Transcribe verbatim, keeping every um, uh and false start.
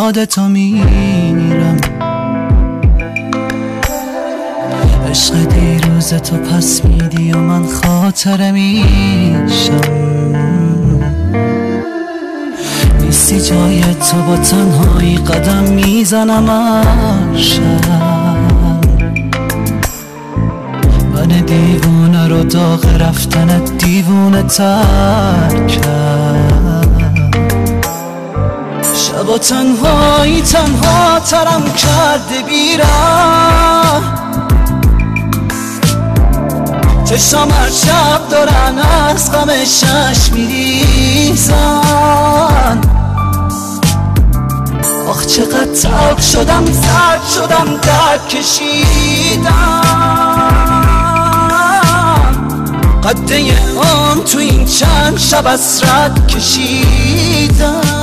یاد تو میرم. عشق دیروز تو پس میدی و من خاطره میشم. نیستی جای تو با تنهایی قدم میزنم عشق. من دیوونه رو داغ رفتن دیوونه تر کرد. شب تنهایی تنها ترم کرده بیرم. چشم هر شب دارن از غم شش میریزن. آخ چقدر تلخ شدم، زرد شدم، درد کشیدم. قده عمر تو این چند شب حسرت کشیدم.